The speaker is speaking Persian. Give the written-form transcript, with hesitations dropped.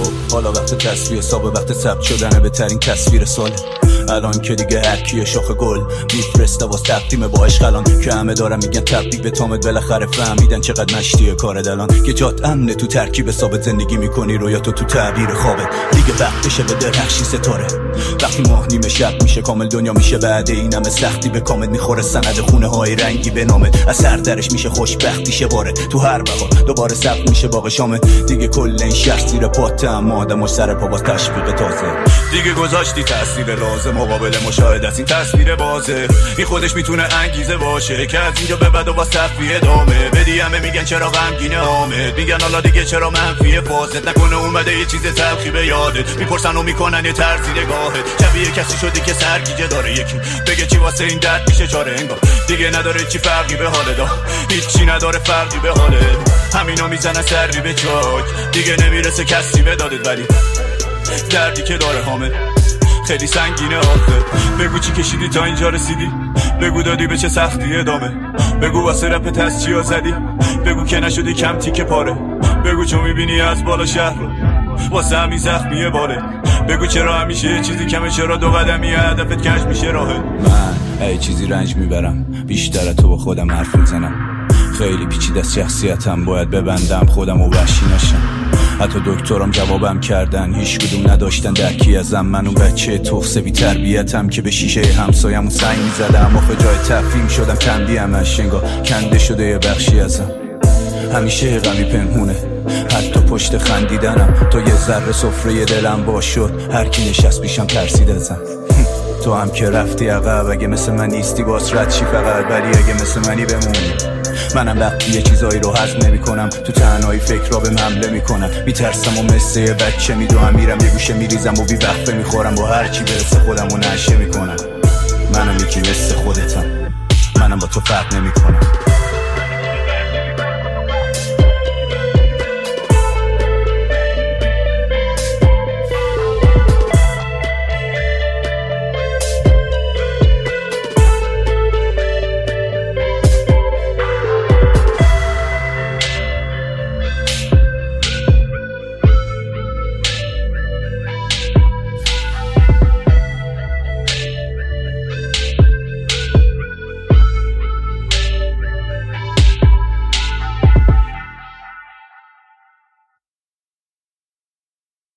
حالا وقت تصویر حساب، وقت ثبت شدن بهترین تصویر ساله. الان که دیگه هر کیه شاخ گل میفرسته واس تقدیم با عشق، الان که همه دارن میگن تبریک به تامت، بالاخره فهمیدن چقدر مشتیه کارت. الان که جات امنه تو ترکیب ثابت، زندگی میکنی رویا تو تعبیر خوابت. دیگه وقتشه به درخشی ستاره، وقتی ماه نیمه شب میشه کامل دنیا میشه بعد این همه سختی به کامت میخوره سند خونه های رنگی به نامت، از سر درش میشه خوشبختی شه باره تو هر بهار دوباره سخت میشه باغ شامت. دیگه کل این شهر زیر پات هم آدمش سر پا باز تشویق تازه، دیگه گذاشتی تاثیر لازم مقابل مشاهده از این تصویر بازه. این خودش میتونه انگیزه باشه که از اینجا به بعد و با صفی ادامه بدی. همه میگن چرا غمگینه حامد، میگن حالا دیگه چرا منفیه فازت، نکنه اومده یه چیز تلخی به یادت. میپرسن و میکنن یه طرزی نگاهت، شبیه کسی شدی که سرگیجه داره، یکی بگه چی واسه این درد میشه چاره. انگار دیگه نداره چی فرقی به حال دا، هیچی نداره فرقی به حاله. همینا میزنن سری به چاک، دیگه نمیرسه کسی به دادت، ولی دردی که داره حامد خیلی سنگینه آخه. بگو چی کشیدی تا اینجا رسیدی، بگو دادی به چه سختی ادامه، بگو واسه رپت از چیا زدی، بگو که نشدی کم تیکه پاره، بگو چون میبینی از بالا شهر رو واسه همین زخمیه باره، بگو چرا همیشه یه چیزی کمه، چرا دو قدمی هدفت کج میشه راهت. من ای چیزی رنج میبرم بیشتر تو با خودم حرف میزنم، خیلی پیچیده از شخصیتم باید ببندم خودم و وحشی نشم. حتی دکترم جوابم کردن هیچ کدوم نداشتن درکی ازم، من اون بچه تفسه بی تربیتم که به شیشه همسایمون سنگ میزدم. آخه جای تفهیم شدم کندیم از انگار کنده شده یه بخشی ازم. همیشه غمی پنهونه حتی پشت خندیدنم، تو یه ذره سفره دلم باز شد هر کی نشست پیشم ترسید ازم. تو هم که رفتی عقب، اگه مثل من نیستی باز رد چی فقط، ولی اگه مثل منی بمونی. منم وقتی یه چیزایی رو هضم نمی‌کنم تو تنهایی فکر را به حمله میکنم، میترسم و مثل یه بچه میدوام میرم یه گوشه میریزم و بی وقفه میخورم، با هر چی برسه خودم رو نشه میکنم. منم یکی مثل خودتم، منم با تو فرق نمیکنم.